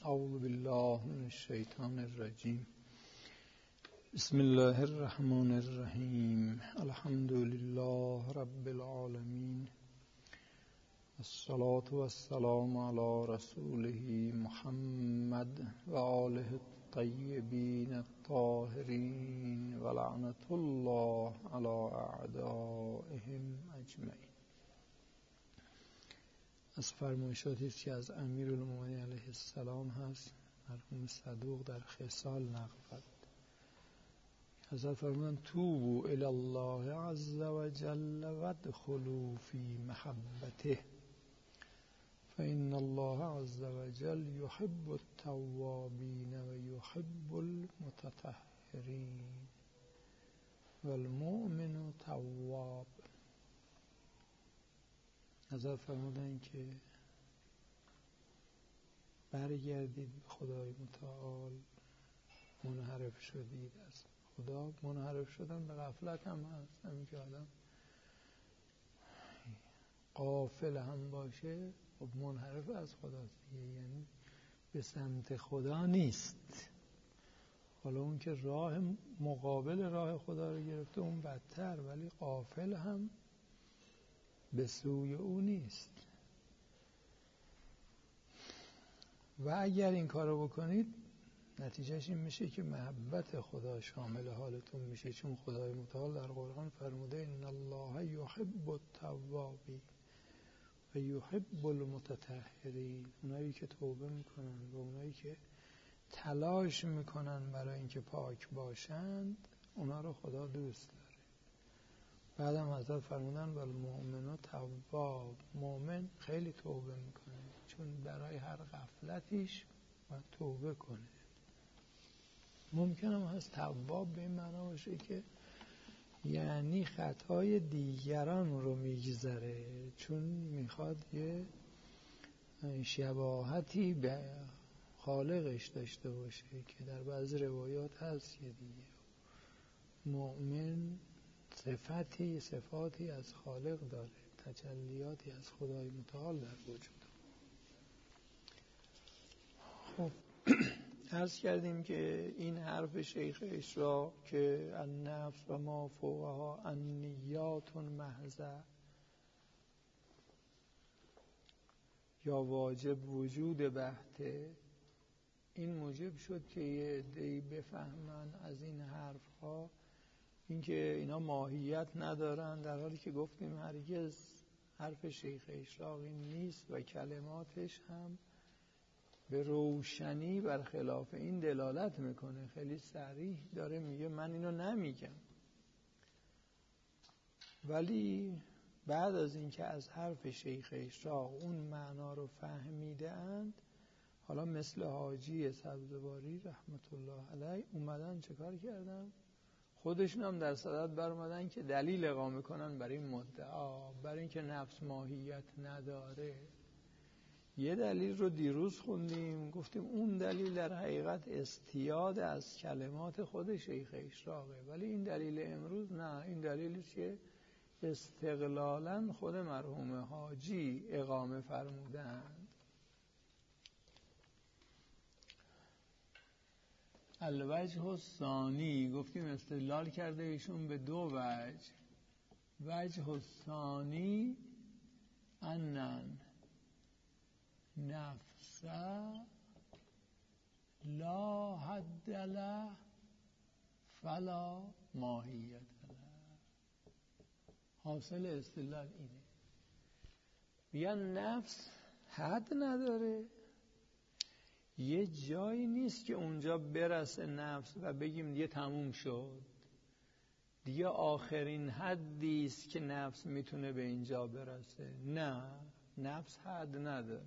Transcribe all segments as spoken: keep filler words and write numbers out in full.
اعوذ بالله من الشیطان الرجیم. بسم الله الرحمن الرحیم. الحمد لله رب العالمین. الصلاة والسلام علی رسوله محمد و آله الطیبین الطاهرین و لعنت الله علی اعدائهم اجمعین. از فرمایشاتی که از امیرالمومنین علیه السلام هست، مرحوم صدوق در خصال نقل فرمود. حضرت فرمودند توبوا الی الله عز وجل وادخلوا فی محبته فإن الله عز وجل يحب التوابین و يحب المتطهرین والمؤمن تواب. حضرت فرمودند که برگردید به خدای متعال، منحرف شدید از خدا. منحرف شدن به غفلت هم هست، همین که آدم غافل هم باشه خب منحرف از خداست دیگه، یعنی به سمت خدا نیست. حالا اون که راه مقابل راه خدا رو گرفته اون بدتر، ولی غافل هم به سوی او نیست. و اگر این کارو بکنید نتیجهش این میشه که محبت خدا شامل حالتون میشه، چون خدای متعال در قرآن فرموده ان الله یحب التوابین و یحب المتطهرین. اونایی که توبه میکنن و اونایی که تلاش میکنن برای اینکه پاک باشند اونا رو خدا دوست داره. بعدم حضرت فرمودن والمؤمن تواب، مؤمن خیلی توبه میکنه چون برای هر غفلتیش باید توبه کنه. ممکنه هست تواب به این معنا باشه که یعنی خطای دیگران رو میگذره، چون میخواد یه شباهتی به خالقش داشته باشه که در بعض روایات هست که دیگه مؤمن صفتی صفاتی از خالق داره، تجلیاتی از خدای متعال در وجود. خب عرض کردیم که این حرف شیخ اشراق که النفس و ما فوقها النیات محضه یا واجب وجود بحته، این موجب شد که یه عده‌ای بفهمن از این حرف ها اینکه اینا ماهیت ندارن، در حالی که گفتیم هرگز حرف شیخ اشراقی نیست و کلماتش هم به روشنی برخلاف این دلالت میکنه. خیلی صریح داره میگه من اینو نمیگم، ولی بعد از اینکه از حرف شیخ اشراق اون معنا رو فهمیده اند، حالا مثل حاجی سبزواری رحمت الله علیه اومدن چه کار کردن؟ خودشون هم در صدد بر اومدن که دلیل اقامه کنن برای این مدعا، برای اینکه نفس ماهیت نداره. یه دلیل رو دیروز خوندیم، گفتیم اون دلیل در حقیقت استیاد از کلمات خود شیخ اشراقه، ولی این دلیل امروز نه، این دلیلی که استقلالاً خود مرحوم حاجی اقامه فرمودند. الوجه الثانی، گفتیم استدلال کرده ایشون به دو وجه. وجه الثانی انن نفس لا حد له فلا ماهیت له. حاصل استدلال اینه، بیان نفس حد نداره، یه جایی نیست که اونجا برسه نفس و بگیم دیگه تموم شد، دیگه آخرین حدی است که نفس میتونه به اینجا برسه. نه، نفس حد نداره.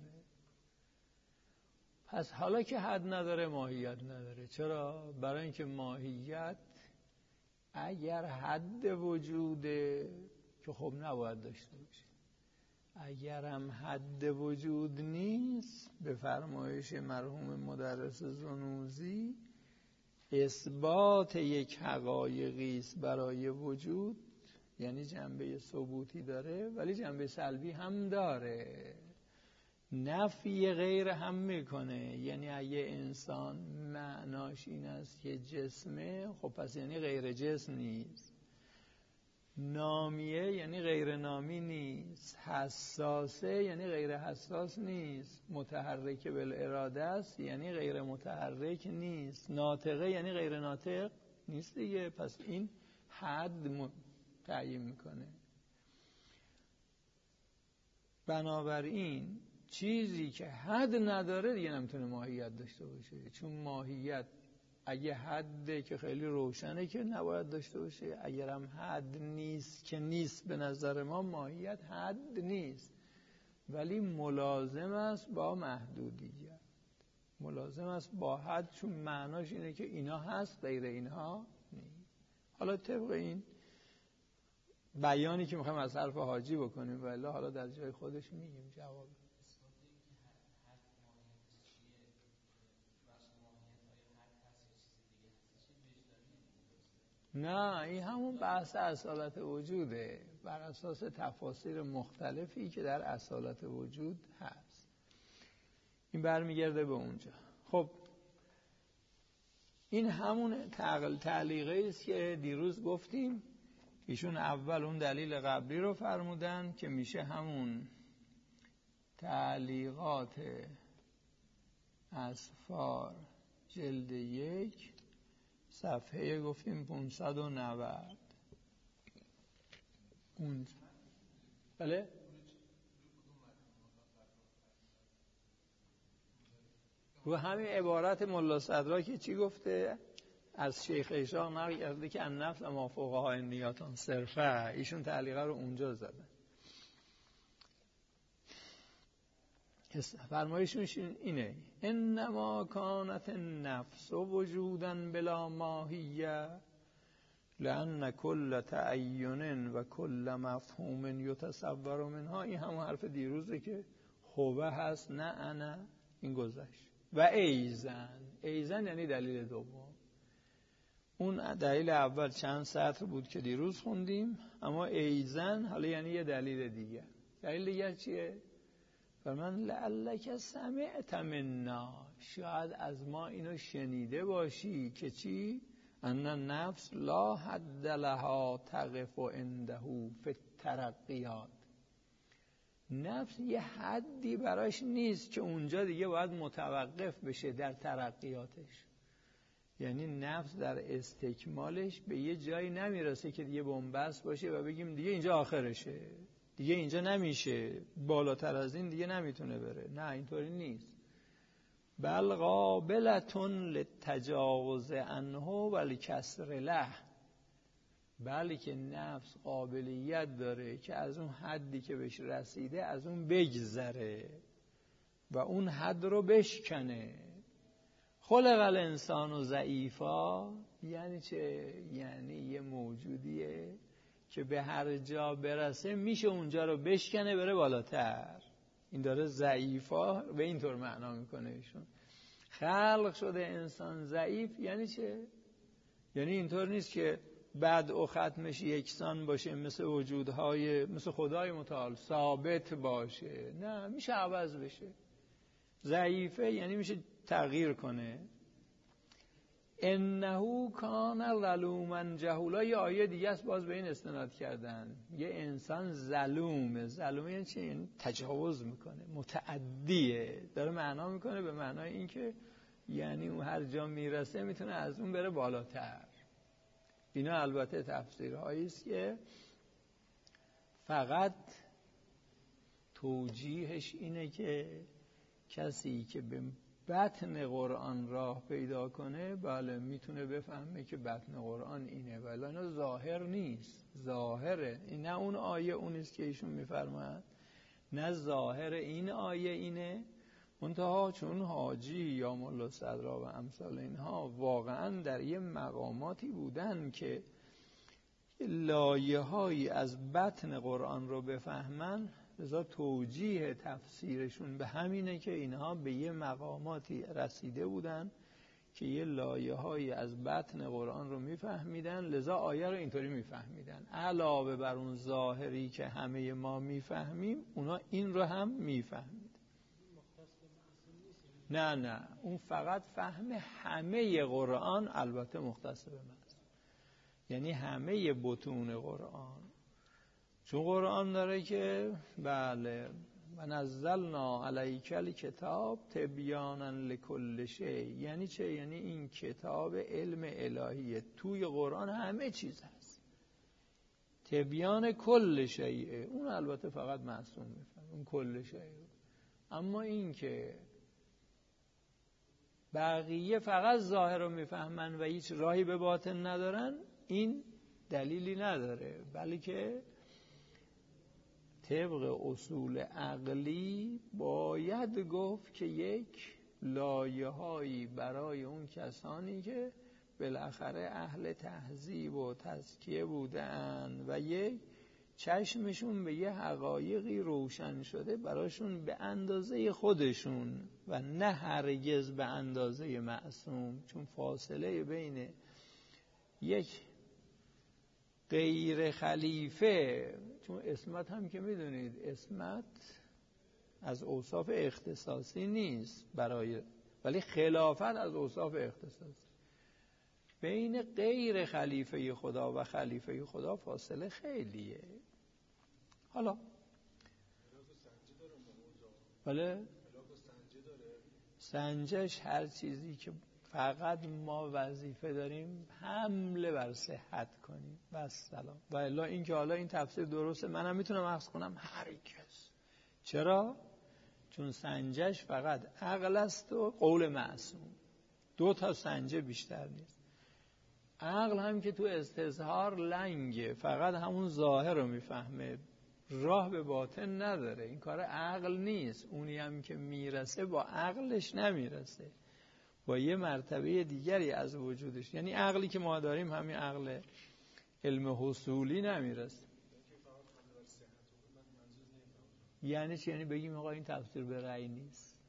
پس حالا که حد نداره ماهیت نداره. چرا؟ برای اینکه ماهیت اگر حد وجوده که خب نباید داشته باشه، اگر هم حد وجود نیست، به فرمایش مرحوم مدرس زنوزی اثبات یک حقایقی است برای وجود، یعنی جنبه ثبوتی داره ولی جنبه سلبی هم داره. نفی غیر هم میکنه. یعنی اگه انسان معناش این است که جسمه، خب پس یعنی غیر جسم نیست. نامیه یعنی غیر نامی نیست. حساسه یعنی غیر حساس نیست. متحرک بالاراده است یعنی غیر متحرک نیست. ناطقه یعنی غیر ناطق نیست دیگه. پس این حد تعیین میکنه. بنابراین چیزی که حد نداره دیگه نمیتونه ماهیت داشته باشه، چون ماهیت اگه حده که خیلی روشنه که نباید داشته باشه، اگرم حد نیست که نیست، به نظر ما ماهیت حد نیست، ولی ملازم است با محدودیت، ملازم است با حد، چون معناش اینه که اینا هست غیر اینها نیست. حالا طبق این بیانی که میخوایم از حرف حاجی بکنیم ولی حالا در جای خودش میگیم جواب. نه، این همون بحث اصالت وجوده بر اساس تفاسیر مختلفی که در اصالت وجود هست. این برمیگرده به اونجا. خب این همون تعلیقه است که دیروز گفتیم. ایشون اول اون دلیل قبلی رو فرمودن که میشه همون تعلیقات اسفار جلد یک صفحه گفتیم پانصد و نود. اون بله رو همین عبارت ملا صدرا که چی گفته از شیخ اشاق نقل کرده که النفس ما فوقها نیاتان صرفه، ایشون تعلیقه رو اونجا زدن. فرمایشون اینه: انما کانت النفس وجودا بلا ماهیه لان کل تعین و کل مفهوم یتصور منها. این همون حرف دیروزه که هوه هست نه انا، این گذشت. و ایزن، ایزن یعنی دلیل دوم. اون دلیل اول چند سطر بود که دیروز خوندیم، اما ایزن حالا یعنی یه دلیل دیگه. دلیل دیگه چیه؟ فرمان لعلک سمعت منا، شاید از ما اینو شنیده باشی که چی؟ ان النفس لا حد لها تقف عنده فی الترقیات. نفس یه حدی براش نیست که اونجا دیگه باید متوقف بشه در ترقیاتش. یعنی نفس در استکمالش به یه جایی نمیرسه که دیگه بنبست باشه و بگیم دیگه اینجا آخرشه، دیگه اینجا نمیشه، بالاتر از این دیگه نمیتونه بره. نه، اینطوری نیست. بل قابلتون للتجاوز عنه ولکسر له، بلکه نفس قابلیت داره که از اون حدی که بهش رسیده از اون بگذره و اون حد رو بشکنه. خلق الانسان ضعیفا یعنی چه؟ یعنی یه موجودیه که به هر جا برسه میشه اونجا رو بشکنه بره بالاتر. این داره ضعیفا به اینطور معنا میکنه ایشون. خلق شده انسان ضعیف یعنی چه؟ یعنی اینطور نیست که بعد و ختمش یکسان باشه، مثل وجودهای مثل خدای متعال ثابت باشه. نه، میشه عوض بشه. ضعیفه یعنی میشه تغییر کنه. انه کان ظلوما جهولا، یه آیه دیگه است باز به این استناد کردن. یه انسان ظلومه. ظلومه یعنی چی؟ یعنی تجاوز میکنه، متعدیه. داره معنا میکنه به معنای این که یعنی اون هر جا میرسه میتونه از اون بره بالاتر. اینا البته تفسیرهایی است که فقط توجیهش اینه که کسی که به بطن قرآن راه پیدا کنه بله میتونه بفهمه که بطن قرآن اینه، ولی اینا ظاهر نیست. ظاهره این نه اون آیه اونیست که ایشون میفرماید، نه ظاهر این آیه اینه. منتها چون حاجی یا ملا صدرا و امثال اینها واقعا در یه مقاماتی بودن که لایه‌هایی از بطن قرآن رو بفهمن، لذا توجیه تفسیرشون به همینه که اینها به یه مقاماتی رسیده بودن که یه لایه‌هایی از بطن قرآن رو میفهمیدن، لذا آیه رو اینطوری میفهمیدن. علاوه بر اون ظاهری که همه ما میفهمیم، اونا این رو هم میفهمید. نه نه اون فقط فهم همه قرآن، البته مختص به ماست، یعنی همه بطون قرآن. چون قرآن داره که بله و نزلنا علیک الکتاب تبیانا لکل شیء، یعنی چه؟ یعنی این کتاب علم الهیه، توی قرآن همه چیز هست، تبیان کل شیء. اون البته فقط معصوم میفهم اون کل شیء، اما این که بقیه فقط ظاهر رو میفهمن و هیچ راهی به باطن ندارن، این دلیلی نداره، بلکه طبق اصول عقلی باید گفت که یک لایه‌هایی برای اون کسانی که بالاخره اهل تهذیب و تزکیه بودن و یک چشمشون به یه حقایقی روشن شده براشون به اندازه خودشون و نه هرگز به اندازه معصوم، چون فاصله بین یک غیر خلیفه، چون اسمت هم که میدونید اسمت از اوصاف اختصاصی نیست برای، ولی خلافت از اوصاف اختصاصی، بین غیر خلیفه خدا و خلیفه خدا فاصله خیلیه. حالا بله سنجش هر چیزی که فقط ما وظیفه داریم حمله بر صحت کنیم و سلام، و الا این که حالا این تفسیر درسته منم میتونم اخذ کنم هرگز. چرا؟ چون سنجش فقط عقل است و قول معصوم، دو تا سنجه بیشتر نیست. عقل هم که تو استظهار لنگه، فقط همون ظاهر رو میفهمه، راه به باطن نداره، این کار عقل نیست. اونی هم که میرسه با عقلش نمیرسه، با یه مرتبه دیگری از وجودش، یعنی عقلی که ما داریم همین عقل علم حصولی نمیرسه. یعنی چی؟ یعنی بگیم آقا این تفسیر به رأی نیست،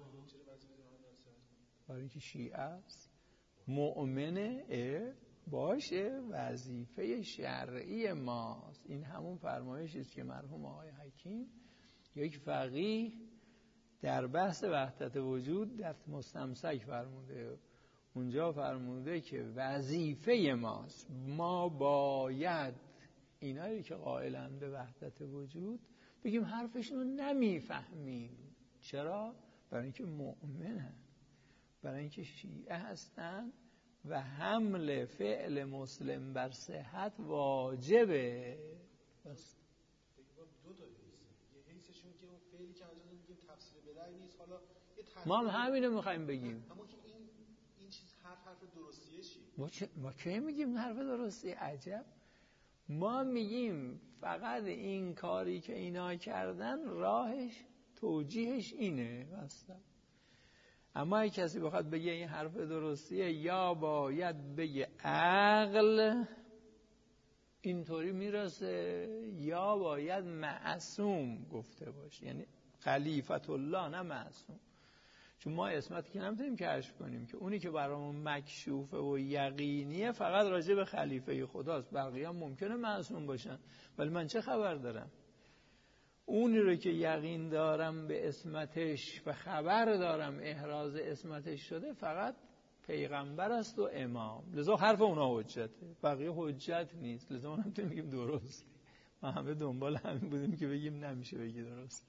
برای اینکه شیعه است مؤمنه باشه، وظیفه شرعی ماست. این همون فرمایشی است که مرحوم آقای حکیم یک فقیه در بحث وحدت وجود در مستمسک فرموده، اونجا فرموده که وظیفه ماست، ما باید اینایی که قائلن به وحدت وجود بگیم حرفشون رو نمیفهمیم. چرا؟ برای اینکه مؤمنن، برای اینکه شیعه هستن و حمل فعل مسلم بر صحت واجبه. بس دو تا یه حیثشون که اون فعلی که انجام میگیم تفسیر به رأی نیست، حالا ما هم همینو میخوایم بگیم. اما که این این چیز حرف حرف درستیه چی؟ ما چه ما کی میگیم حرف درستی؟ عجب. ما میگیم فقط این کاری که اینا کردن راهش توجیهش اینه مثلا. اما اگه کسی بخواد بگه این حرف درستیه، یا باید بگه عقل اینطوری میرسه، یا باید معصوم گفته باشه، یعنی خلیفت الله نه معصوم. چون ما اسمتی که نمیتونیم کشف کنیم که اونی که برامون مکشوفه و یقینیه فقط راجع به خلیفه خداست، بقیه هم ممکنه معصوم باشن، ولی من چه خبر دارم؟ اونی رو که یقین دارم به اسمتش و خبر دارم احراز اسمتش شده فقط پیغمبر است و امام، لذا حرف اونا حجته، بقیه حجت نیست، لذا ما نمیتونیم بگیم درست. ما همه دنبال همین بودیم که بگیم نمیشه بگی درست.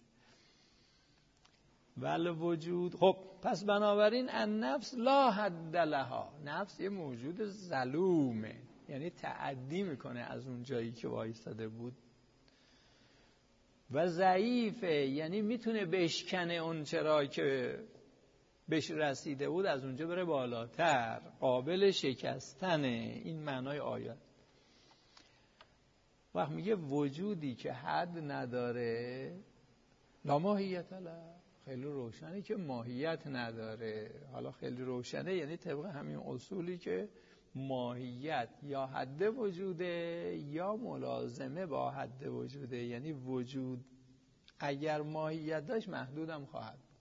ول وجود. خب پس بنابراین النفس لا حد لها، نفس یه موجود ظلومه، یعنی تعدی میکنه از اون جایی که وایستاده بود، و ضعیفه، یعنی میتونه بشکنه اون چرا که بهش رسیده بود از اونجا بره بالاتر، قابل شکستنه. این معنای آیات. وقت میگه وجودی که حد نداره لا ماهیت له، خیلی روشنه که ماهیت نداره. حالا خیلی روشنه یعنی طبق همین اصولی که ماهیت یا حد وجوده یا ملازمه با حد وجوده، یعنی وجود اگر ماهیت داشت محدودم خواهد بود.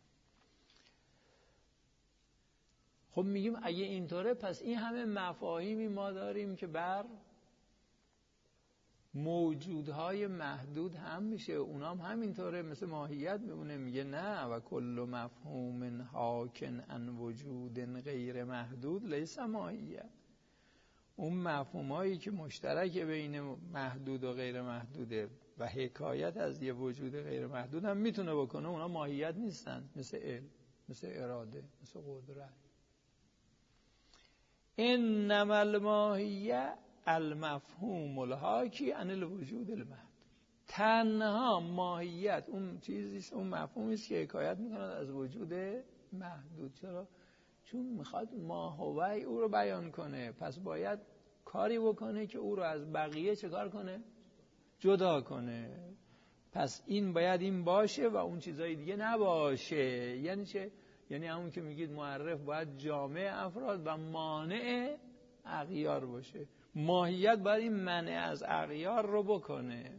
خب میگیم اگه اینطوره پس این همه مفاهیمی ما داریم که بر موجودهای محدود هم میشه، اونام هم همینطوره، مثل ماهیت میمونه. میگه نه و کل مفهوم حاکن عن وجود غیر محدود لیس ماهیت. اون مفهومایی که مشترک بین محدود و غیر محدوده و حکایت از یه وجود غیر محدود هم میتونه بکنه، اونا ماهیت نیستن، مثل علم، مثل اراده، مثل قدرت. انما الماهیه المفهوم الحاکی عن الوجود المحدود. تنها ماهیت اون چیزیست، اون مفهومی است که حکایت میکنه از وجود محدود. چرا؟ چون میخواد ماهوی او رو بیان کنه، پس باید کاری بکنه که او رو از بقیه چه کار کنه؟ جدا کنه. پس این باید این باشه و اون چیزای دیگه نباشه. یعنی چه؟ یعنی همون که میگید معرف باید جامع افراد و مانع اغیار باشه. ماهیت باید این منع از اغیار رو بکنه.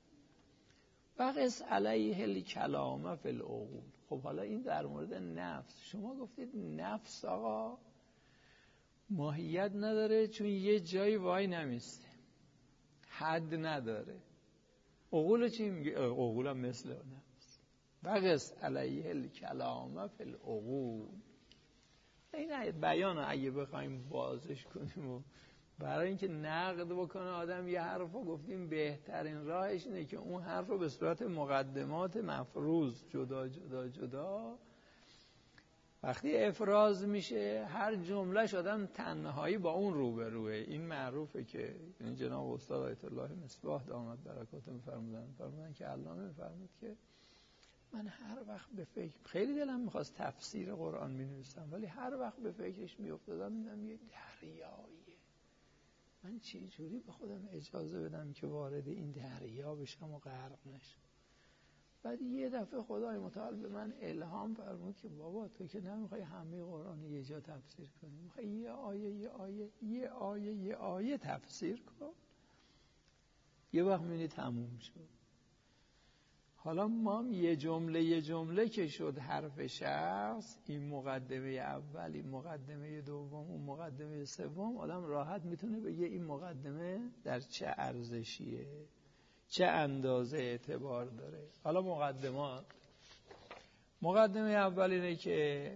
وقس علیه الکلام فی العقول. خب حالا این در مورد نفس. شما گفتید نفس آقا ماهیت نداره چون یه جایی وای نمیسته، حد نداره. عقول چی میگه؟ عقول هم مثل نفس. وقس علیه الکلام فی العقول. این بیان رو اگه بخوایم بازش کنیم و برای اینکه نقد بکنه آدم یه حرف رو گفتیم، بهترین راهش اینه که اون حرف رو به صورت مقدمات مفروض جدا جدا جدا وقتی افراز میشه هر جملهش آدم تنهایی با اون روبروه. این معروفه که این جناب استاد آیت الله مصباح دامت برکاته میفرمودن فرمودن که علامه میفرمود که من هر وقت به فکر، خیلی دلم میخواست تفسیر قرآن مینویسم ولی هر وقت به فکرش میافتادم میدم یه دریاییه، من چه جوری به خودم اجازه بدم که وارد این دریا بشم و غرق نشم. بعد یه دفعه خدای متعال به من الهام فرمود که بابا تو که نمیخوای همه قرآن یه جا تفسیر کنی، میخوای یه آیه یه آیه یه آیه یه آیه تفسیر کن. یه وقت میبینی تموم شد. حالا ما یه جمله یه جمله که شد حرف شخص، این مقدمه اول، این مقدمه دوم، اون مقدمه سوم، آدم راحت میتونه بگه این مقدمه در چه ارزشیه، چه اندازه اعتبار داره. حالا مقدمات. مقدمه اول اینه که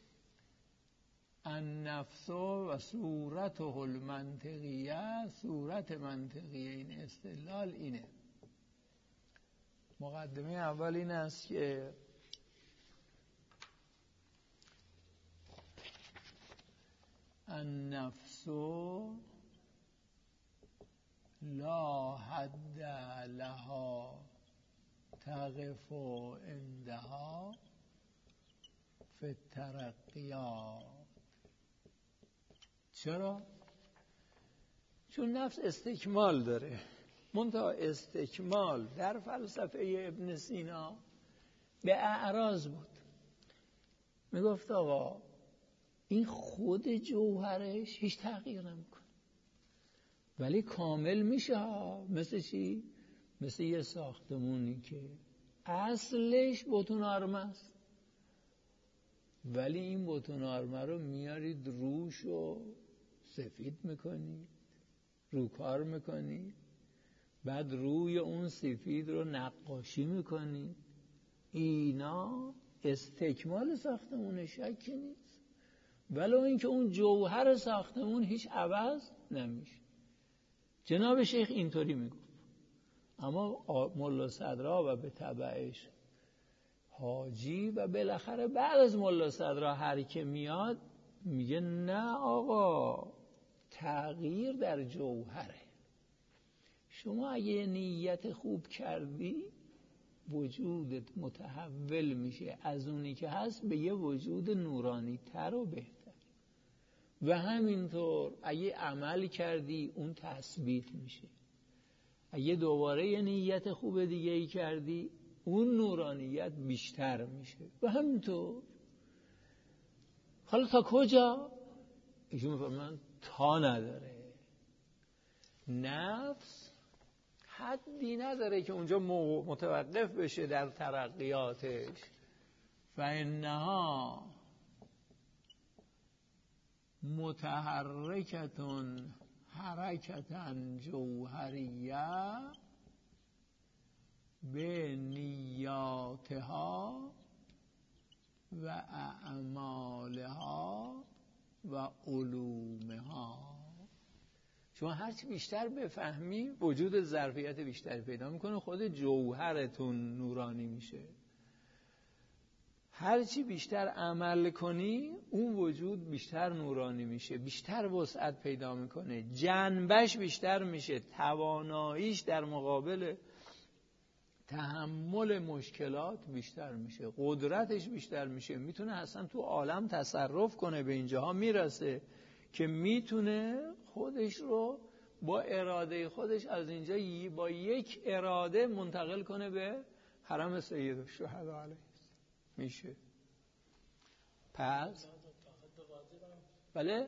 النفس و صورته المنطقیه، صورت منطقیه این استدلال اینه. مقدمه اول این است که النفس لا حد لها تقف عندها فی الترقیات. چرا؟ چون نفس استکمال داره. منتها استکمال در فلسفه ابن سینا به اعراض بود. میگفت آقا این خود جوهرش هیچ تغییر نمیکنه ولی کامل میشه ها. مثل چی؟ مثل یه ساختمونی که اصلش بتون آرمه است ولی این بتون آرمه رو میارید روش و سفید میکنید، روکار میکنید، بعد روی اون سفید رو نقاشی میکنید. اینا استکمال ساختمون شکی نیست، ولو اینکه اون جوهر ساختمون هیچ عوض نمیشه. جناب شیخ اینطوری میگفت، اما ملا صدرا و به تبعش حاجی و بالاخره بعد از ملا صدرا هر که میاد میگه نه آقا، تغییر در جوهره. شما اگه نیت خوب کردی وجودت متحول میشه از اونی که هست به یه وجود نورانی تر و بهتر، و همینطور اگه عمل کردی اون تثبیت میشه. اگه دوباره یه نیت خوب دیگه ای کردی اون نورانیت بیشتر میشه و همینطور. حالا تا کجا؟ ایشون میفرمان تا نداره. نفس حدی نداره که اونجا متوقف بشه در ترقیاتش. فإنها متحرکتون حرکتا جوهریه به نیاتها و اعمالها و علومها. شما هرچی بیشتر بفهمی وجود ظرفیت بیشتری پیدا میکنه، خود جوهرتون نورانی میشه. هرچی بیشتر عمل کنی اون وجود بیشتر نورانی میشه، بیشتر وسعت پیدا میکنه، جنبش بیشتر میشه، تواناییش در مقابل تحمل مشکلات بیشتر میشه، قدرتش بیشتر میشه، میتونه اصلا تو عالم تصرف کنه. به اینجاها میرسه که میتونه خودش رو با اراده خودش از اینجا با یک اراده منتقل کنه به حرم سید الشهدا علیه میشه. پس بله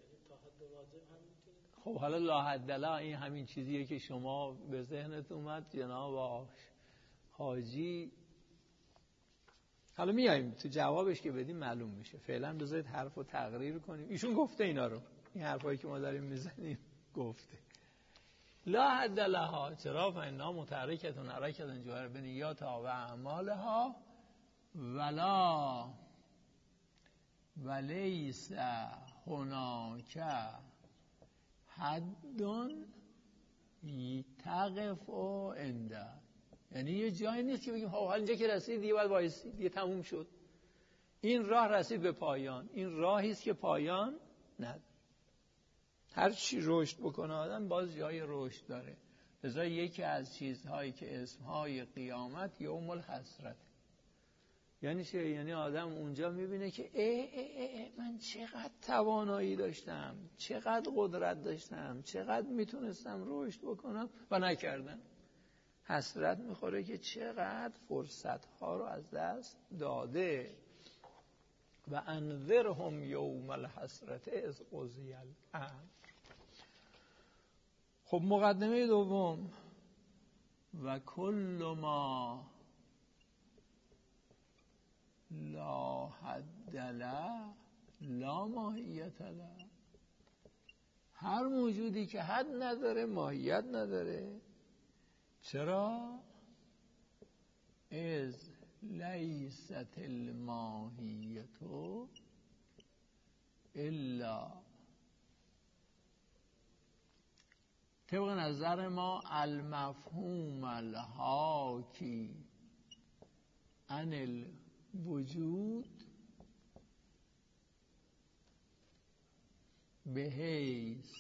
خب حالا لا حد لا این همین چیزیه که شما به ذهنت اومد جناب حاجی. حالا میایم تو جوابش که بدیم معلوم میشه. فعلا بذارید حرفو تقریر کنیم. ایشون گفته اینا رو، این حرفایی که ما داریم میزنیم گفته. لا حد لها چرا فإنها متحرکتون حرکتون جوهر بنیاتها و اعمالها ولا ولیس هناک حدن تقف و عنده. یعنی یه جایی نیست که بگیم حالا اینجا که رسید دیگه باید وایسی، دیگه تموم شد. این راه رسید به پایان. این راهی است که پایان نداره. هر چی رشد بکنه آدم باز جای رشد داره. لذا یکی از چیزهایی که اسمهای قیامت یوم الحسرت. یعنی چه؟ یعنی آدم اونجا میبینه که ای ای ای من چقدر توانایی داشتم، چقدر قدرت داشتم، چقدر میتونستم رشد بکنم و نکردم. حسرت میخوره که چقدر فرصتها رو از دست داده. و انذرهم یوم الحسرت اذ قضی الامر. خب مقدمه دوم و کل ما لا حد له لا ماهیت له. هر موجودی که حد نداره ماهیت نداره. چرا؟ از لیست الماهیت الا طبق نظر ما المفهوم الحاکی عن الوجود بحیث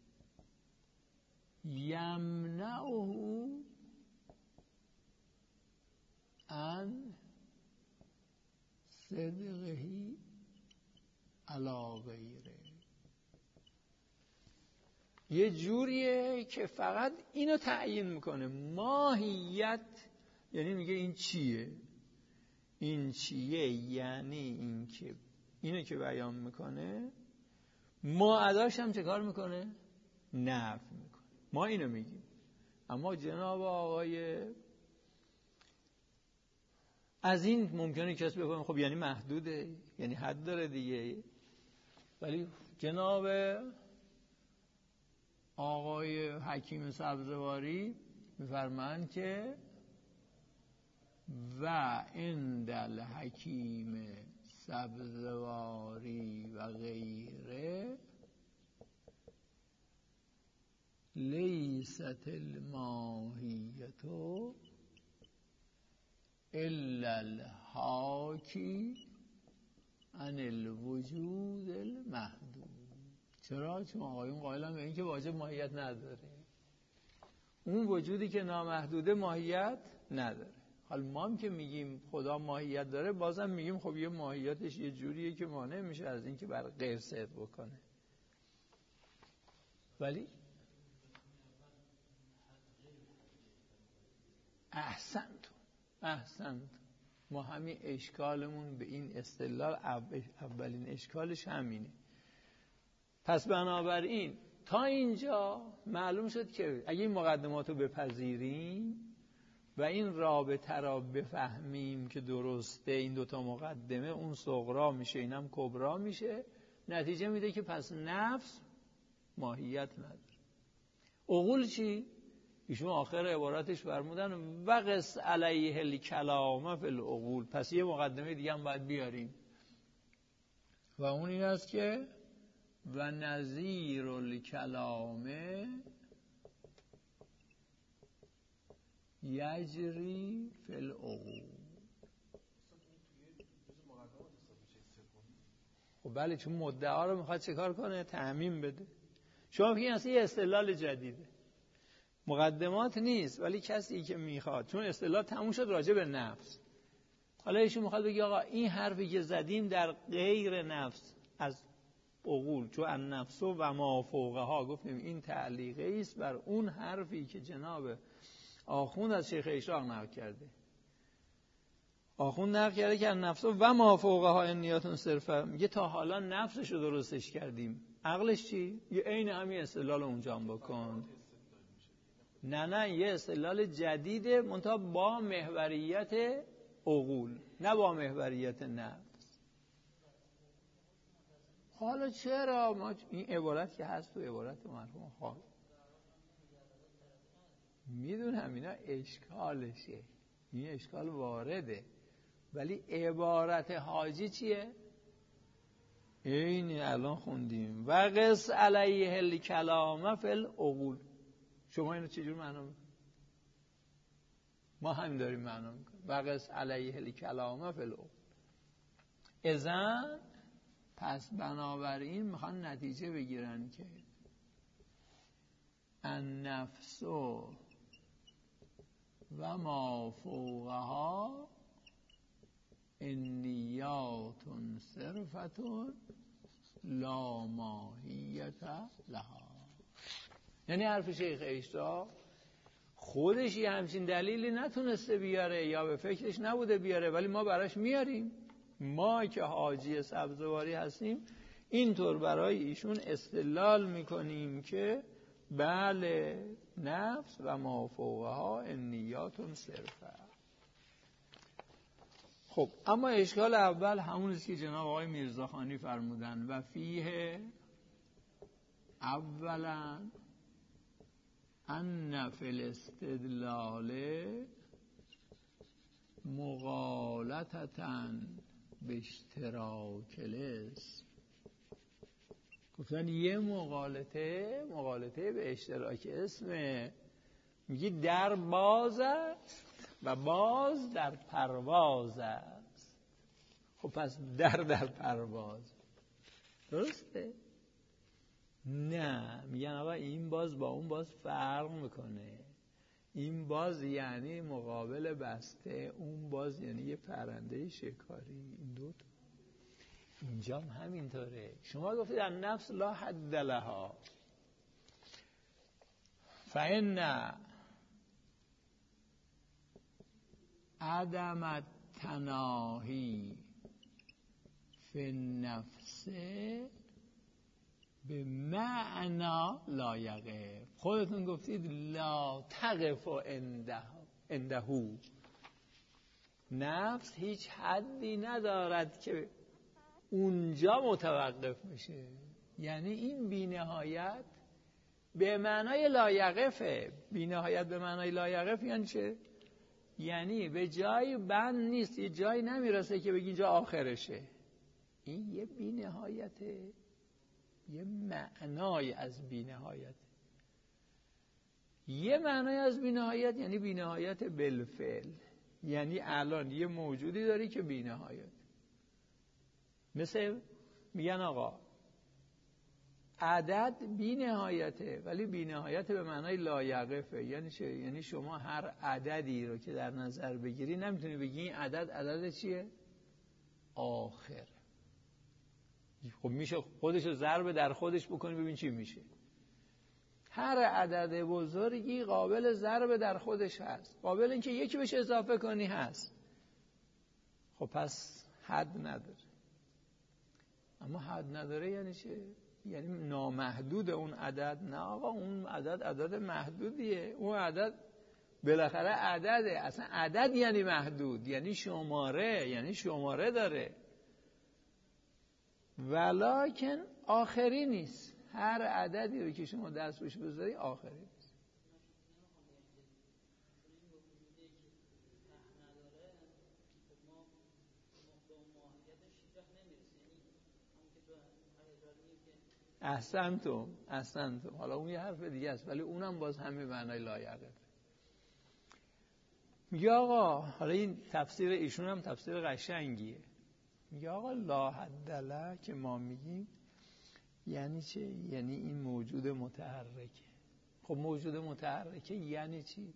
یمنعه عن صدقه علی غیره. یه جوریه که فقط اینو تعیین میکنه. ماهیت یعنی میگه این چیه، این چیه، یعنی این که اینو که بیان میکنه معاداش هم چه کار میکنه؟ نفی میکنه. ما اینو میگیم. اما جناب آقای از این ممکنه کسی بگه خب یعنی محدوده، یعنی حد داره دیگه. ولی جناب آقای حکیم سبزواری میفرمایند که و عند الحکیم سبزواری و غیره لیست الماهیت الا الحاکی عن الوجود المحدود. چرا؟ چون آقایون قائلن به این که واجب ماهیت نداره. اون وجودی که نامحدوده ماهیت نداره. حالا ما هم که میگیم خدا ماهیت داره بازم میگیم خب یه ماهیتش یه جوریه که مانع میشه از این که بر غیر صدق بکنه. ولی احسنتون احسنتون ما همین اشکالمون به این استدلال اولین اشکالش همینه. پس بنابراین تا اینجا معلوم شد که اگه این مقدمات رو بپذیریم و این رابطه را بفهمیم که درسته، این دوتا مقدمه اون صغرا میشه اینم کبرا میشه، نتیجه میده که پس نفس ماهیت نداره. عقول چی؟ ایشون آخر عبارتش فرمودن وقص علیه الکلام فی العقول. پس یه مقدمه دیگه هم باید بیاریم و اون این است که و نظیر الکلام یجری فی العقول. خب بله، چون مدعا رو میخواد چکار کنه؟ تعمیم بده. شما بگین اصلا یه استدلال جدیده، مقدمات نیست، ولی کسی که میخواد، چون استدلال تموم شد راجع به نفس، حالا ایشون میخواد بگه آقا این حرفی که زدیم در غیر نفس از عقول، چون النفس و ما فوقها گفتیم این تعلیقه است بر اون حرفی که جناب آخوند از شیخ اشراق نقل کرده. آخوند نقل کرده که النفس و ما فوقها انیاتون صرفه، میگه تا حالا نفسش رو درستش کردیم، عقلش چی؟ یه عین همین استدلال اونجا هم بکن. نه نه، یه استدلال جدیده منتها با محوریت عقول، نه با محوریت نفس. حالا چرا ما این عبارت که هست تو عبارت مرحوم خواهد میدونم اینا اشکالشه، این اشکال وارده، ولی عبارت حاجی چیه؟ این الان خوندیم وقص علیه الکلام فی العقول. شما اینو چجور معنا میکنید؟ ما همین داریم معنا میکنیم وقص علیه الکلام فی العقول. اذن پس بنابراین میخوان نتیجه بگیرن که النفس و ما فوقها انیات صرفتون لا ماهیت لها. یعنی حرف شیخ اشراق خودش یه همچین دلیلی نتونسته بیاره یا به فکرش نبوده بیاره، ولی ما براش میاریم. ما که حاجی سبزواری هستیم اینطور برای ایشون استدلال میکنیم که بله نفس و ما فوقها انیات صرفه. خب اما اشکال اول همونیست که جناب آقای میرزاخانی فرمودن و فیه اولا ان فی الاستدلال مغالطة به اشتراک الاسم. گفتن یه مغالطه مغالطه به اشتراک اسمه. میگی در باز است و باز در پرواز است. خب پس در در پرواز درسته؟ نه، میگن آقا این باز با اون باز فرق میکنه. این باز یعنی مقابل بسته، اون باز یعنی یه پرنده شکاری. این دو تا اینجا هم همینطوره. شما گفتید النفس لا حد لها فإن عدم التناهی فی النفس به معنا لا یقف. خودتون گفتید لا تقف عندهو. نفس هیچ حدی ندارد که اونجا متوقف میشه. یعنی این بی‌نهایت به معنای لایقفه. بی‌نهایت به معنای لایقف یعنی چه؟ یعنی به جای بند نیست، یه جایی نمیرسه که بگی اینجا آخرشه. این یه بی‌نهایته، یه معنای از بی‌نهایت. یه معنای از بی‌نهایت یعنی بی‌نهایت بالفعل. یعنی الان یه موجودی داری که بی‌نهایت. مثل میگن آقا عدد بی نهایته ولی بی نهایت به معنای لایقفه. یعنی چه؟ یعنی شما هر عددی رو که در نظر بگیری نمیتونی بگی این عدد عدد چیه؟ آخر. خب میشه خودش رو ضرب در خودش بکنی ببین چی میشه. هر عدد بزرگی قابل ضرب در خودش هست، قابل اینکه یکی بهش اضافه کنی هست. خب پس حد نداره. اما حد نداره یعنی چه؟ یعنی نامحدود اون عدد. نه آقا، اون عدد عدد محدودیه. اون عدد بالاخره عدده. اصلا عدد یعنی محدود، یعنی شماره، یعنی شماره داره. ولکن آخری نیست. هر عددی رو که شما دست بهش بذاری آخری نیست. احسنتم احسنتم. حالا اون یه حرف دیگه است، ولی اونم باز همین معنای لایقه. میگه آقا، حالا این تفسیر ایشون هم تفسیر قشنگیه، میگه آقا لا حد له که ما میگیم یعنی چه؟ یعنی این موجود متحرکه. خب موجود متحرکه یعنی چی؟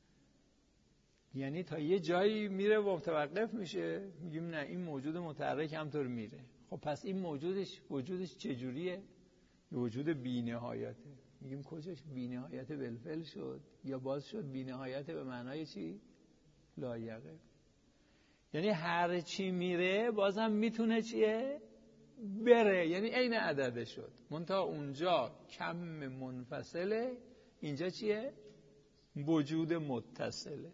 یعنی تا یه جایی میره و متوقف میشه، میگیم نه این موجود متحرک همطور میره. خب پس این موجودش وجودش چجوریه؟ وجود بی‌نهایته. میگیم کجاش بی‌نهایت بالفعل شد یا باز شد بی‌نهایت به معنای چی؟ لایقه. یعنی هر چی میره بازم میتونه چیه؟ بره، یعنی عین عدده شد، منتها اونجا کم منفصله، اینجا چیه؟ وجود متصله.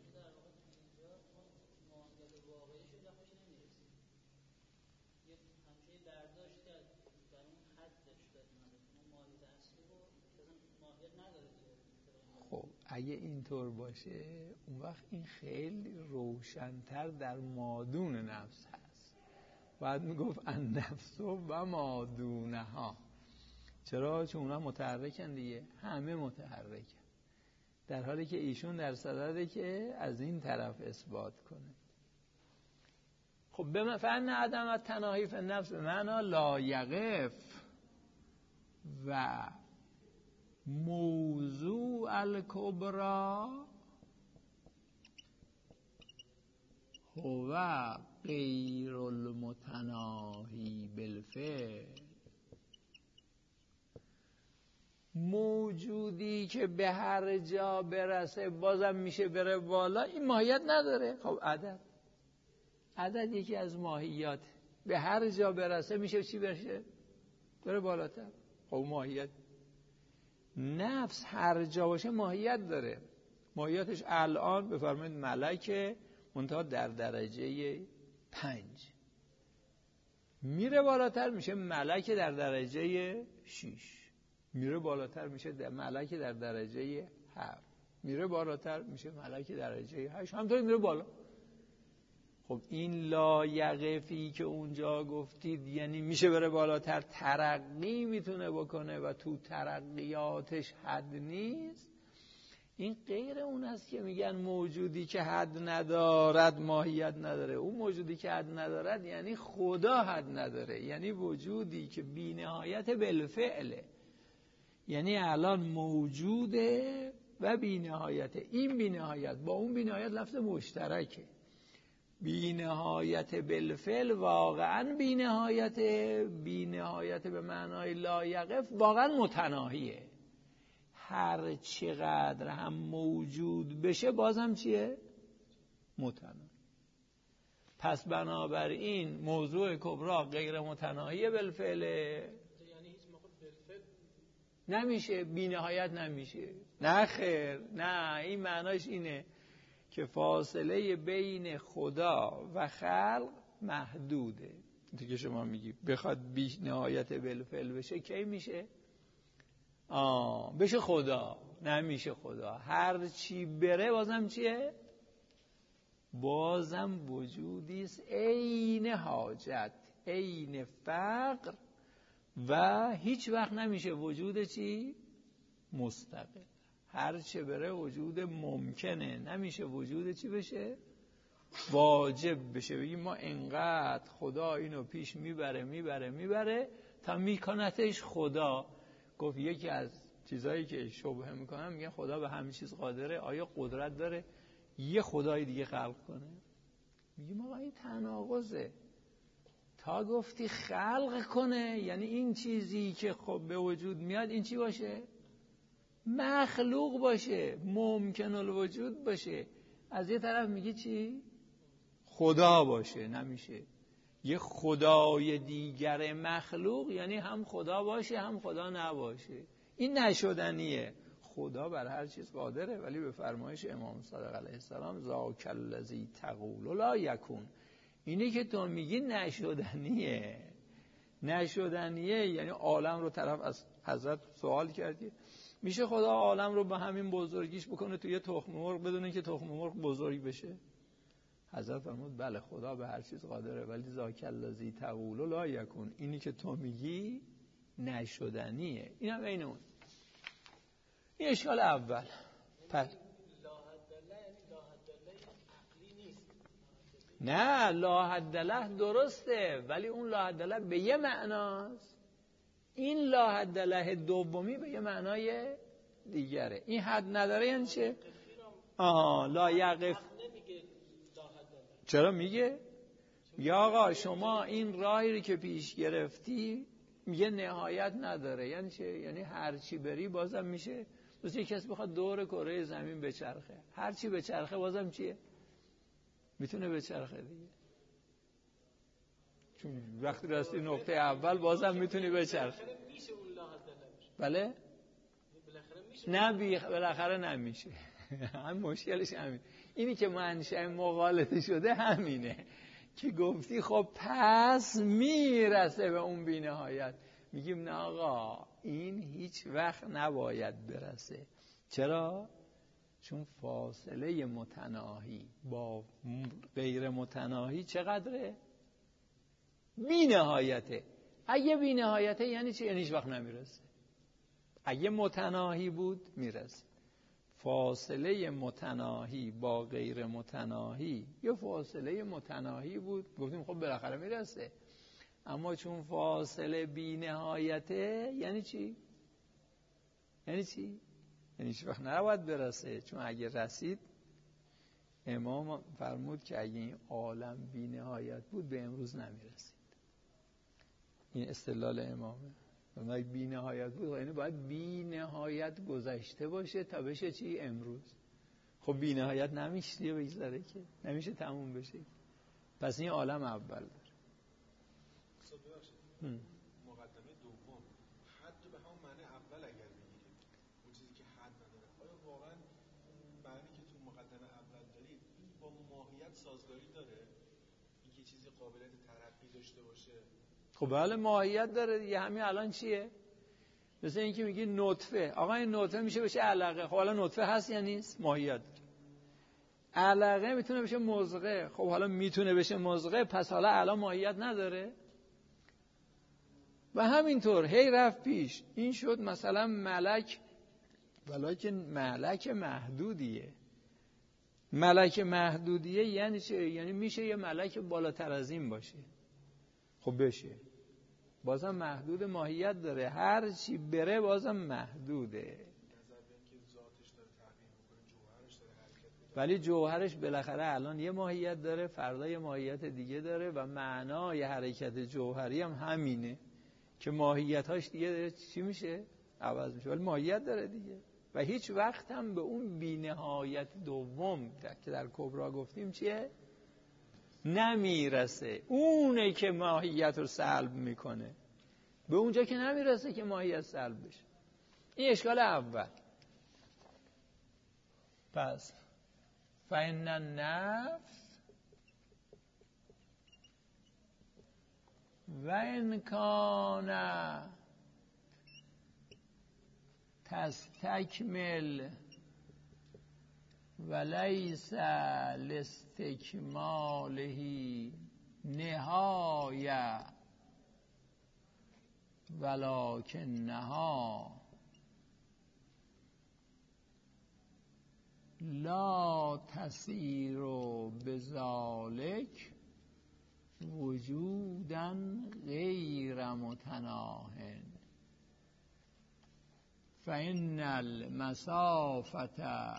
خب اگه اینطور باشه اون وقت این خیلی روشن‌تر در مادون نفس هست. باید میگفت النفس و مادونها. چرا؟ چون اونا متحرکن دیگه، همه متحرکن، در حالی که ایشون در صدده که از این طرف اثبات کنه. خب به فن عدم التناهی فی النفس به معنا لا یقف و موضوع الکبرا هو غیر المتناهی بالفعل. موجودی که به هر جا برسه بازم میشه بره بالا، این ماهیت نداره. خب عدد عدد یکی از ماهیات، به هر جا برسه میشه چی بشه؟ بره بالاتر. خب ماهیت. نفس هر جا باشه ماهیت داره. ماهیتش الان بفرمایید ملکه، منتها در درجه پنج، میره بالاتر میشه ملک در درجه شیش، میره بالاتر میشه در ملک در درجه هفت، میره بالاتر میشه ملک درجه هشت، همطوری میره بالا. خب این لایقفی که اونجا گفتید یعنی میشه بره بالاتر، ترقی میتونه بکنه و تو ترقیاتش حد نیست. این غیر اون است که میگن موجودی که حد ندارد ماهیت نداره. اون موجودی که حد ندارد یعنی خدا حد نداره، یعنی وجودی که بی نهایت بالفعله، یعنی الان موجوده و بی نهایت. این بی نهایت با اون بی نهایت لفظ مشترکه. بی نهایت بالفعل واقعا بی نهایت، بی نهایت به معنای لایقف واقعا متناهیه. هر چقدر هم موجود بشه بازم چیه؟ متناهی. پس بنابراین موضوع کبرا غیر متناهی بالفعله، یعنی هیچ موقع بالفعل نمیشه، بی نهایت نمیشه. نه خیر، نه، این معناش اینه که فاصله بین خدا و خلق محدوده. اینطور که شما میگی بخواد بی نهایت بالفعل بشه کی میشه؟ آه بشه خدا. نمیشه خدا. هر چی بره بازم چیه؟ بازم وجودیست عین حاجت، عین فقر، و هیچ وقت نمیشه وجود چی؟ مستقل. هر چه بره وجود ممکنه، نمیشه وجود چی بشه؟ واجب بشه. بگیم ما انقدر خدا اینو پیش میبره میبره میبره تا میکنتش خدا. گفت یکی از چیزایی که شبهه میکنن میگن خدا به همه چیز قادره، آیا قدرت داره یه خدای دیگه خلق کنه؟ میگیم آقا این تناقضه. تا گفتی خلق کنه یعنی این چیزی که خب به وجود میاد این چی باشه؟ مخلوق باشه، ممکن الوجود باشه. از یه طرف میگی چی؟ خدا باشه. نمیشه. یه خدای دیگر مخلوق یعنی هم خدا باشه هم خدا نباشه. این نشدنیه. خدا بر هر چیز قادره، ولی به فرمایش امام صادق علیه السلام ذاک الذی تقول لا یکون، اینی که تو میگی نشدنیه. نشدنیه یعنی عالم رو طرف از حضرت سوال کردی میشه خدا عالم رو به همین بزرگیش بکنه توی تخم مرغ بدون اینکه تخم مرغ بزرگ بشه؟ حضرت فرمود بله خدا به هر چیز قادره، ولی ذاک الذی تقول لا یکون، اینی که تو میگی نشدنیه. این هم این اون. این اشکال اول. پس نه لاحدله درسته، ولی اون لاحدله به یه معناست، این لاحدله دومی به یه معنای دیگره. این حد نداره یعنی چه؟ آها لا یقف. چرا میگه؟ یا آقا شما این راهی رو که پیش گرفتی میگه نهایت نداره. یعنی چه؟ یعنی هر چی بری بازم میشه. مثل یک کس بخواد دور کره زمین بچرخه، هر چی بچرخه بازم چیه؟ میتونه بچرخه دیگه. چون وقتی راستی نقطه اول بازم میتونی بچرخه. بله؟ نه بالاخره نمیشه. هم مشکلش همین. اینی که منشأ مغالطه شده همینه که گفتی خب پس میرسه به اون بی‌نهایت. میگیم نه آقا این هیچ وقت نباید برسه. چرا؟ چون فاصله متناهی با غیر متناهی چقدره؟ بی‌نهایته. اگه بی‌نهایته یعنی چی؟ یعنی هیچ وقت نمیرسه. اگه متناهی بود میرسه. فاصله متناهی با غیر متناهی یه فاصله متناهی بود، گفتیم خب بالاخره میرسه. اما چون فاصله بی‌نهایته یعنی چی؟ یعنی چی؟ یعنی هیچ وقت نباید برسه. چون اگه رسید، امام فرمود که اگه این عالم بی‌نهایت بود به امروز نمیرسید. این استدلال امامه. اگه بی‌نهایت بود یعنی باید بی‌نهایت گذشته باشه تا بشه چی؟ امروز. خب بی‌نهایت نمیشه بگذره که، نمیشه تموم بشه. پس این عالم اول داره. مقدمه دوم حد به همون معنی اول اگر بگیریم، اون چیزی که حد نداره، آیا واقعا معنی که تو مقدمه اول دارید این با ماهیت سازگاری داره؟ اینکه چیزی قابلیت ترقی داشته باشه؟ خب بله ماهیت داره دیگه. همین الان چیه؟ مثل اینکه میگی نطفه، آقا این نطفه میشه بشه علقه. خب حالا نطفه هست یا نیست؟ ماهیت داره. علقه میتونه بشه مضغه. خب حالا میتونه بشه مضغه، پس حالا الان ماهیت نداره؟ و همینطور هی رفت پیش. این شد مثلا ملک، ولیکن ملک محدودیه. ملک محدودیه یعنی چه؟ یعنی میشه یه ملک بالاتر از این باشه. خب بشه، بازم محدود ماهیت داره. هر چی بره بازم محدوده. ولی جوهرش بالاخره الان یه ماهیت داره، فردا یه ماهیت دیگه داره و معنای حرکت جوهری هم همینه که ماهیتاش دیگه چی میشه؟ عوض میشه. ولی ماهیت داره دیگه. و هیچ وقت هم به اون بی‌نهایت دوم که در کبرا گفتیم چیه؟ نمیرسه. اونه که ماهیت رو سلب میکنه. به اونجا که نمیرسه که ماهیت سلب بشه. این اشکال اول. پس فإن النفس و ان کان تستکمل ولیس لاستکماله نهایه ولکنها لا تسیر بذلک وجودا غیر متناهٍ فإن المسافة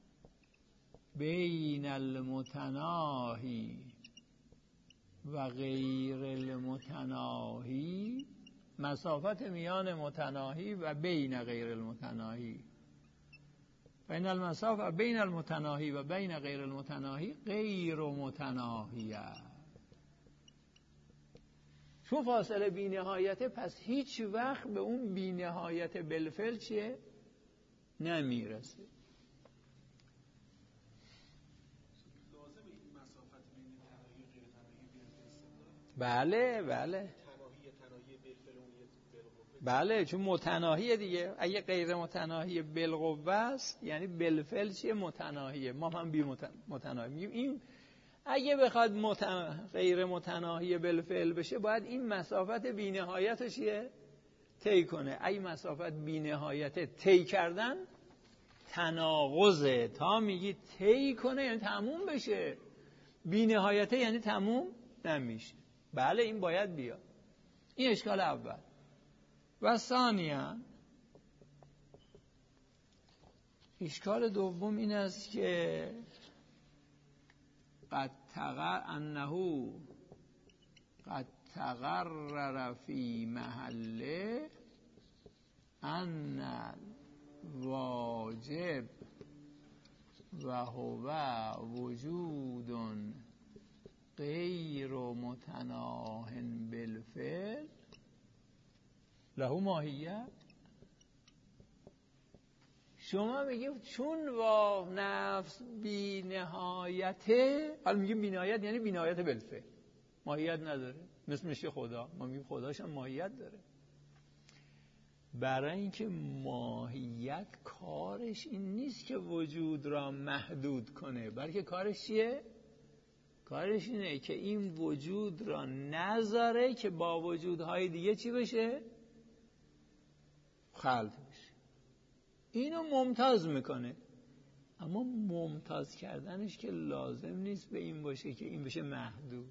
بین المتناهی و غیر المتناهی، مسافت میان متناهی و بین غیر المتناهی، فإن المسافة بین المتناهی و بین غیر المتناهی غیر متناهیه. چون فاصله بی نهایته، پس هیچ وقت به اون بی نهایت بالفعل چیه؟ نمیرسه. لازم این مسافت بین تناهی و غیر تناهی بیاد. بله بله تناهی تناهی بالفعل اون بالقوه. بله چون متناهیه دیگه. اگه غیر متناهی بالقوه است یعنی بالفعل چیه؟ متناهیه. ما هم بی متناهی میگیم. این اگه بخواد متن... غیر متناهی بالفعل بشه باید این مسافت بی نهایت چیه؟ طی کنه. ای مسافت بی نهایت طی کردن تناقضه. تا میگی طی کنه یعنی تموم بشه، بی نهایت یعنی تموم نمیشه. بله این باید بیاد. این اشکال اول. و ثانیاً اشکال دوم این است که قد تقر انه قد تقرر فی محله ان واجب و هو وجود غیر متناهٍ بالفعل له ماهیت. شما میگید چون با نفس بی نهایته، حالا میگیم بی نهایت یعنی بی نهایت بالفعل، ماهیت نداره. مثل میشه خدا، ما میگیم خداش هم ماهیت داره. برای اینکه ماهیت کارش این نیست که وجود را محدود کنه، بلکه کارش چیه؟ کارش اینه که این وجود را نذاره که با وجودهای دیگه چی بشه؟ خلط بشه. اینو ممتاز میکنه. اما ممتاز کردنش که لازم نیست به این باشه که این بشه محدود.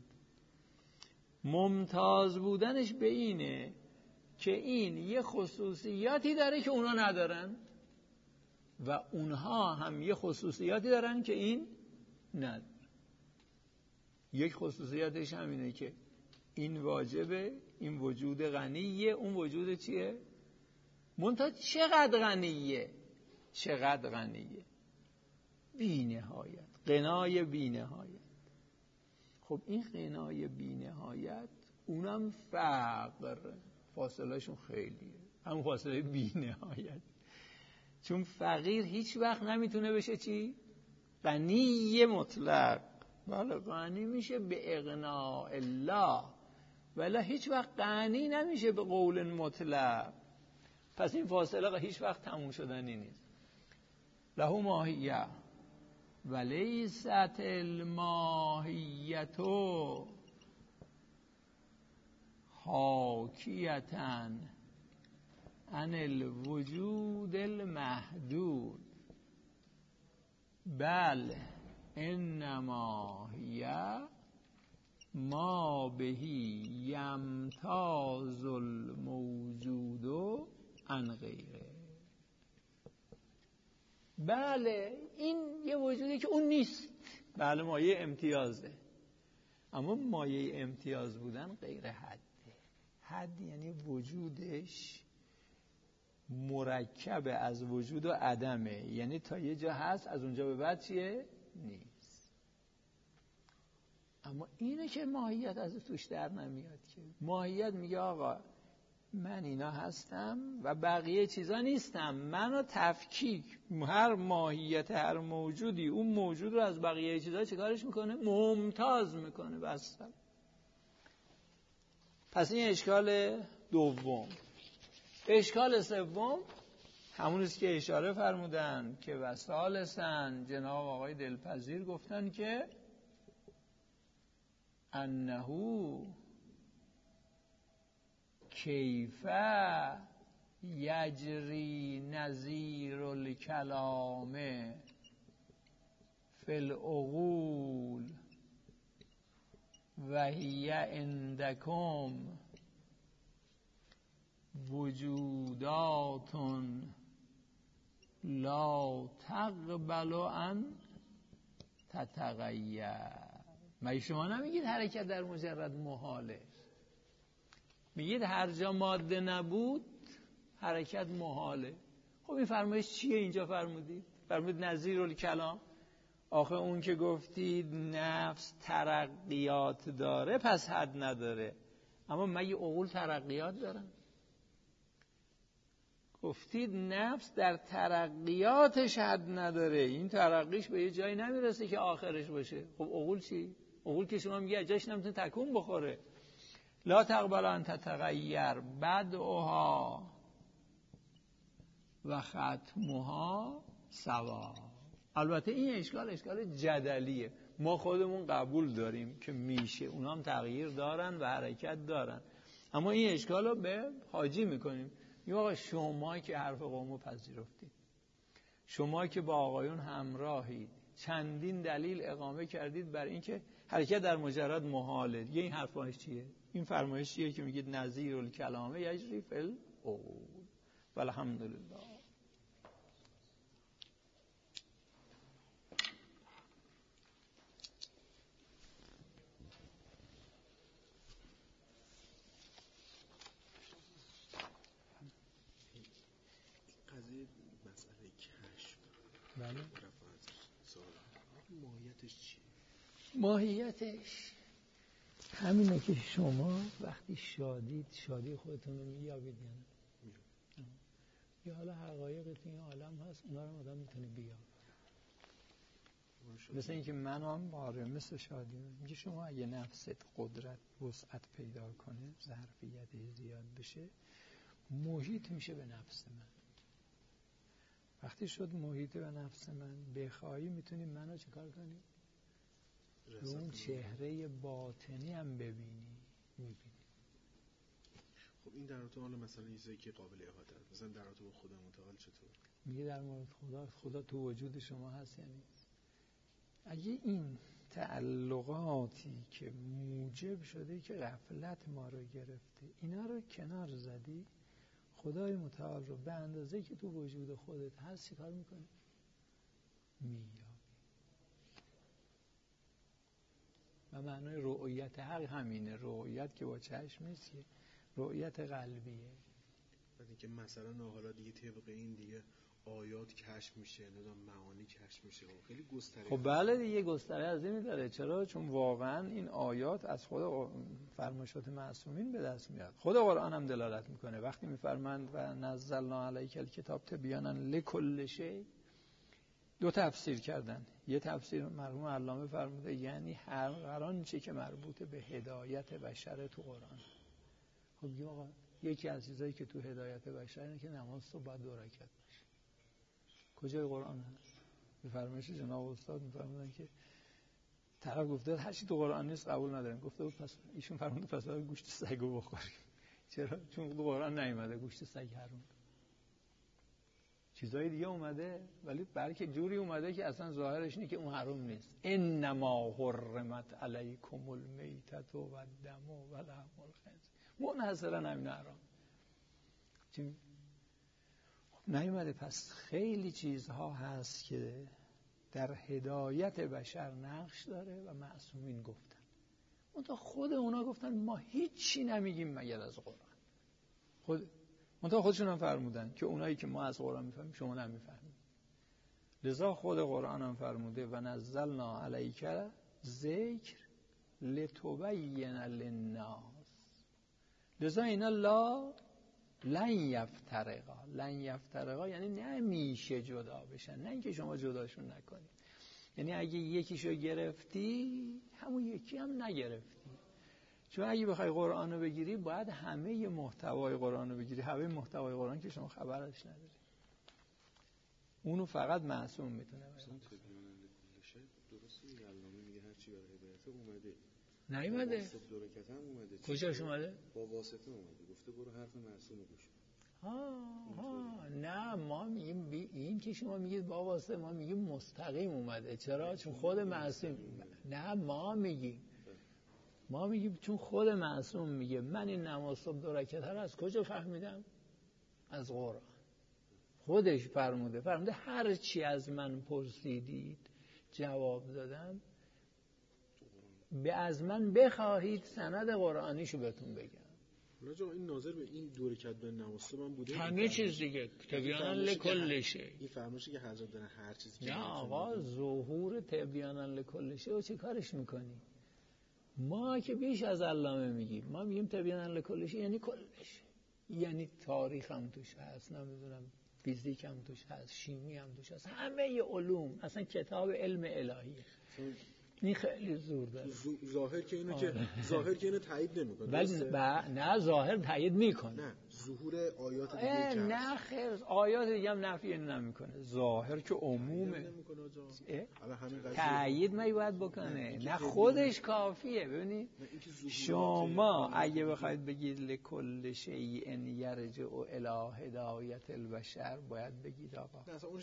ممتاز بودنش به اینه که این یه خصوصیاتی داره که اونا ندارن و اونها هم یه خصوصیاتی دارن که این نداره. یک خصوصیاتش همینه که این واجبه، این وجود غنیه، اون وجود چیه؟ منتها چقدر غنیه؟ چقدر غنیه؟ بی نهایت، غنای بی نهایت. خب این غنای بی نهایت اونم فقر، فاصله شون خیلیه، همون فاصله بی نهایت. چون فقیر هیچ وقت نمیتونه بشه چی؟ غنی مطلق. بله غنی میشه به اغناء الله، ولی هیچ وقت غنی نمیشه به قول مطلق. پس این فاصله هیچ وقت تموم شدنی نیست. له ماهیه ولیست الماهیت حاکیةً عن الوجود المحدود، بل انما هی ما بهی یمتاز الموجود عن غیره. بله این یه وجودی که اون نیست، بله مایه امتیازه، اما مایه امتیاز بودن غیر حده. حد یعنی وجودش مرکب از وجود و عدمه، یعنی تا یه جا هست از اونجا به بعد چیه؟ نیست. اما اینه که ماهیت از توش در نمیاد که ماهیت میگه آقا من اینا هستم و بقیه چیزا نیستم، منو تفکیک، هر ماهیت هر موجودی اون موجود رو از بقیه چیزا چیکارش میکنه؟ ممتاز میکنه. بس. پس این اشکال دوم. اشکال سوم همونیست که اشاره فرمودن که وسالسن جناب آقای دلپذیر گفتن که انه کیف یجری نظیر الکلام فی العقول و هی عندکم وجودات لا تقبل ان تتغیر. مگه شما نمیگید حرکت در مجرد محاله؟ میگید هر جا ماده نبود حرکت محاله. خب این فرمایش چیه اینجا فرمودید؟ فرمودید نظیر الکلام. آخه اون که گفتید نفس ترقیات داره پس حد نداره، اما مگه عقول ترقیات دارن؟ گفتید نفس در ترقیاتش حد نداره، این ترقیش به یه جایی نمیرسه که آخرش باشه. خب عقول چی؟ عقول که شما میگه جاش نمیتونه تکون بخوره. لا تقبل ان تتغیر بدءها و ختمها سوا. البته این اشکال اشکال جدلیه. ما خودمون قبول داریم که میشه، اونا هم تغییر دارن و حرکت دارن، اما این اشکال رو به حاجی میکنیم. این آقا شما که حرف قومو پذیرفتید، شما که با آقایون همراهید، چندین دلیل اقامه کردید بر این که حرکت در مجرد محاله. دیگه این حرفش چیه؟ این فرمایش چیه که میگید نظیر الکلامه یجری فی العقول والحمدلله. قضیه مسئله کشف بله. ماهیتش چیه؟ ماهیتش همینه که شما وقتی شادید شادی خودتون رو میابید یا نه؟ یا حالا حقایق تو این عالم هست، اونا رو آدم میتونه بیابه. مثل اینکه من هم باره مثل شادی میگه شما اگه نفست قدرت وسعت پیدا کنه، ظرفیت زیاد بشه، محیط میشه به نفس من. وقتی شد محیط به نفس من، بخوایی میتونی منو چیکار کنی؟ رو اون چهره باطنی هم ببینی، میبینی. خب این در رابطه حالا مثلا یه چیزی که قابل احاطه است، مثلا در رابطه با خدا متعال چطور؟ میگه در مورد خدا، خدا تو وجود شما هست یعنی اگه این تعلقاتی که موجب شده که غفلت ما رو گرفته اینا رو کنار زدی، خدای متعال رو به اندازه که تو وجود خودت هست چی کار میکنی؟ میابی. و معنای رؤیت حق همینه. رؤیت که با چشم نیست، رؤیت قلبیه. بعد اینکه مثلا حالا دیگه طبق این دیگه آیات کشف میشه، ندام معانی کشف میشه، خیلی گستره. خب بله دیگه گستره از این داره. چرا؟ چون واقعا این آیات از خود فرمایشات معصومین به دست میاد. خود قرآن هم دلالت میکنه وقتی میفرمند و نزلنا علیک الکتاب تبیانا لکل شیء. دو تفسیر کردن. یه تفسیر مرحوم علامه فرموده یعنی هر آنچه که مربوط به هدایت بشر تو قرآن. خب یا آقا یکی از چیزایی که تو هدایت بشر اینه که نماز تو باید دو رکعت باشه. کجای قرآن هست؟ به فرمایش جناب استاد میفرمودن که طرف گفته هر چی تو قرآن نیست قبول نداریم. گفته بود پس ایشون فرموده پس باید گوشت سگو بخوریم. چرا؟ چون تو قرآن نیومده گوشت سگ حرام. چیزای دیگه اومده ولی بلکه جوری اومده که اصلا ظاهرش اینه که اون حرام نیست. انما حرمت علیکم المیتة و الدم و لحم الخنزیر. منحصرا همین حرام. چی؟ نیومده. پس خیلی چیزها هست که در هدایت بشر نقش داره و معصومین گفتن. اون تا خود اونا گفتن ما هیچی نمیگیم مگر از قرآن. خود اون تا خودشون هم فرمودن که اونایی که ما از قرآن میفهمیم شما نمیفهمید. لذا خود قرآن هم فرموده و نزلنا علیک ذکر لتبین للناس. لذا اینا لا لن یفترقا. لن یفترقا یعنی نمیشه جدا بشن، نه اینکه شما جداشون نکنید. یعنی اگه یکیشو گرفتی همون یکی هم نگرفتی. چون اگه بخوای قرآن رو بگیری باید همه محتوای قرآن رو بگیری. همه محتوای قرآن که شما خبرش نداری، اونو فقط معصوم میتونه مثلا تبیان لکل درسته. علامه میگه هر چی برای هدایت اومده نیومده. واسطه دو رکعت هم اومده. کجاش اومده؟ با واسطه اومده. گفته برو حرف معصوم گوش کن. ها ها نه ما میگیم بی این که شما میگید با واسطه، ما میگیم مستقیم اومده. چرا؟ چون خود معصوم. نه ما میگیم ما میگیم چون خود معصوم میگه من این نماز صبح دو رکعت رو از کجا فهمیدم؟ از قرآن. خودش فرموده فرموده هر چی از من پرسیدید جواب دادم، به از من بخواهید سند قرآنیشو بهتون بگم. راجع این ناظر به این دو رکعت به نماز صبح هم بوده. همه چیز دیگه تبیانا لکل شیء. این فرمایشی که حضرت دارن هر چیزی که نه آقا ظهور تبیانا لکل شیء و چه کارش میکنی؟ ما که بیش از علامه میگیم. ما میگیم تبیانا لکل شیء یعنی کلش، یعنی تاریخ هم توش هست، نمیدونم فیزیک هم توش هست، شیمی هم توش هست، همه علوم. اصلا کتاب علم الهیه. این خیلی زور داره. ظاهر که اینو که ظاهر که اینو تایید نمیکنه. ولی نه ظاهر تایید میکنه. نه ظهور آیات دیگه که نه خیر، آیات دیگه هم نفی نمیکنه، ظاهر که عمومه. تأیید می باید بکنه، نه خودش کافیه. ببینید شما اگه بخواید بگید لکل شیء یرجع الی هدایت البشر، باید بگید آقا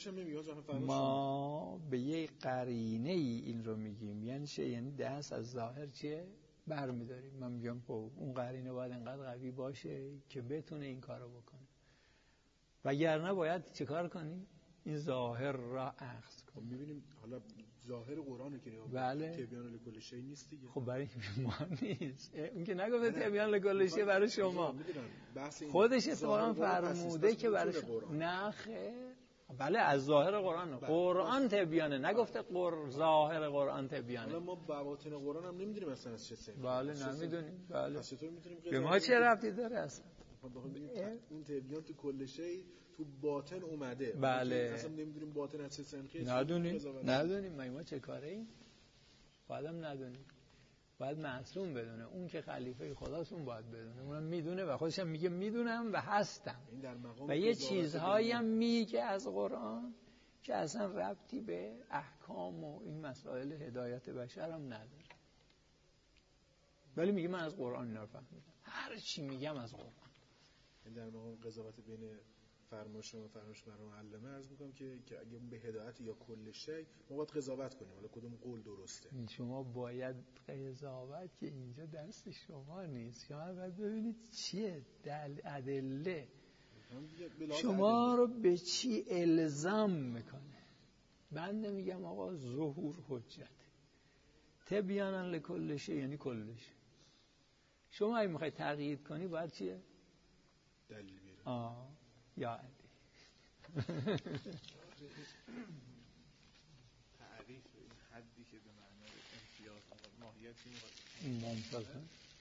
ما به یک قرینه ای این رو میگیم، یعنی چه؟ یعنی دست از ظاهر چیه برمیداریم. من میگم خب اون قرینه باید انقدر قوی باشه که بتونه این کارو بکنه، وگرنه باید چه کار کنی؟ این ظاهر را اخذ کنی. میبینیم حالا ظاهر قرآنه که بله. تبیان لکل شیء نیست دیگه. خب برای ما نیست، اون که نگفته تبیان لکل شیء برای شما، خودش اتفاقا فرموده که برای شما. نه خیر، بله از ظاهر قرآن. قرآن تبیانه، نگفته قر ظاهر قرآن تبیانه. حالا ما بواطن قرآن هم نمیدونیم اصلا از چه سنی. بله نمیدونیم. بله پس چطور میتونیم به ما چه ربطی داره اصلا؟ اون تبیان تو کل شیء تو باطن اومده. بله اصلا نمیدونیم باطن از چه سنخی. ندونیم ندونیم ما چه کاره ایم؟ بعدم ندونیم. باید معصوم بدونه، اون که خلیفه خداست اون باید بدونه، اونم میدونه و خودش هم میگه میدونم و هستم. و یه چیزهایی هم میگه از قرآن که اصلا ربطی به احکام و این مسائل هدایت بشر هم نداره، ولی میگه من از قرآن اینا رو فهمیدم، هر چی میگم از قرآن. این در مقام قضاوت بین فرمایش و فرمایش بر معلمه عرض میکنم که که اگه به هدایت یا کل شی ما باید قضاوت کنیم، حالا کدوم قول درسته. شما باید قضاوت که اینجا دست شما نیست، شما باید ببینید چیه دل ادله شما رو به چی الزام میکنه. بنده میگم آقا ظهور حجت، تبیانا لکل شی یعنی کلش. شما اگه میخوای تقیید کنی باید چیه؟ دلیل بیاری. آه یا علی تعریف این حدی که به معنی امتیاز ماهیتی ممتاز